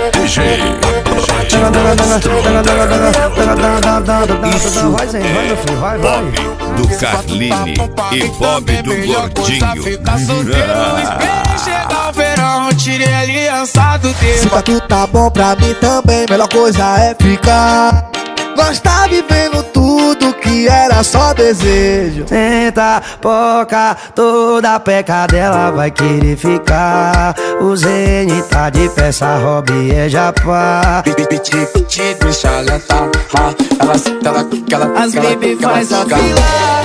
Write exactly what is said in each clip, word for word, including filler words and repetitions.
D J Isso, vai, Zé, vai, meu filho, vai, vai. Bob do Carline e Bob do Gordinho. Chega o verão, tirei aliança do dedo. Se pra tu tá bom, pra mim também, melhor coisa é ficar. Nós tá vivendo tudo que era só desejo. Senta, poca, toda peca dela vai querer ficar. O Zene tá de peça, Rob é japa. Piti, piti, deixa lentar. Ela, ela, ela, as baby faz a fila.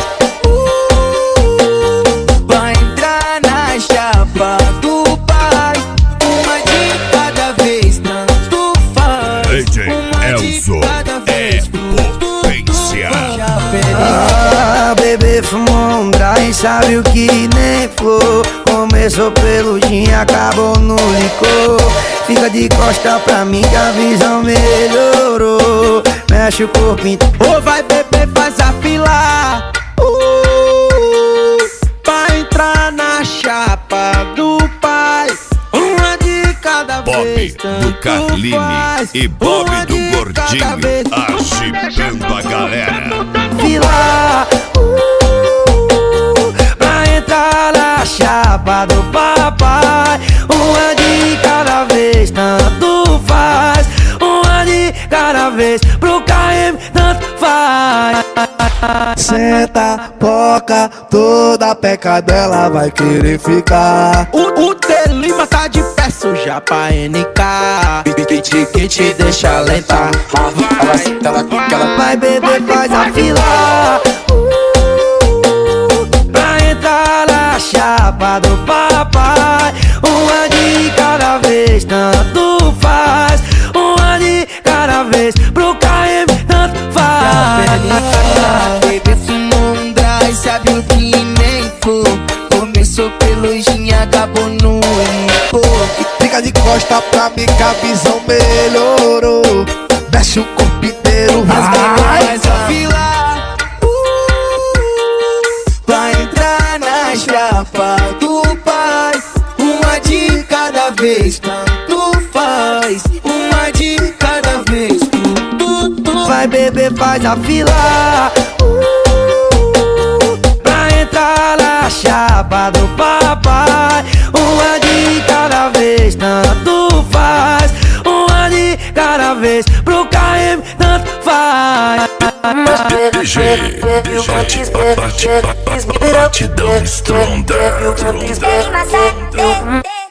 Vai entrar na chapa do pai. Uma de cada vez, tanto faz. D J Elzo é potência. Ah, bebê fumou um dry, sabe o que nem flor. Começou pelo gin, acabou no licor. Fica de costa pra mim que a visão melhorou. Mexe o corpo inteiro. Ô, vai beber, faz a fila. Uh, pra entrar na chapa do pai. Uma de cada vez, Bob do Carline e Bob do Gordinho agitando a galera. Fila, uh, pra entrar na chapa do papai. Uma de cada vez, tanto faz. Uma de cada vez, pro K M tanto faz. Senta, poca, toda peca dela vai querer ficar. O, o Telima tá de pé suja pra N K. Kit, kit, deixa lentar. Ela, ela, ela, Vai beber, faz a fila, uh, pra entrar na chapa do papai. Uma de cada vez, tanto faz. Uma de cada vez, pro K M tanto faz. bebê fumou um dry, sabe o que nem for. Começou pelo gin, acabou no licor. Fica de costa pra mim que a visão melhorou. Mexe o corpo inteiro, vai. Faz a fila, uh, pra entrar na chapa do pai. Uma de cada vez, tanto faz. Uma de cada vez, tudo, tudo. Vai beber, faz a fila, uh, pra entrar na chapa do papai. Uma de cada vez, tanto faz. Uma de cada vez, pro K M tanto faz. D J, D J, batidão estronda. Tem uma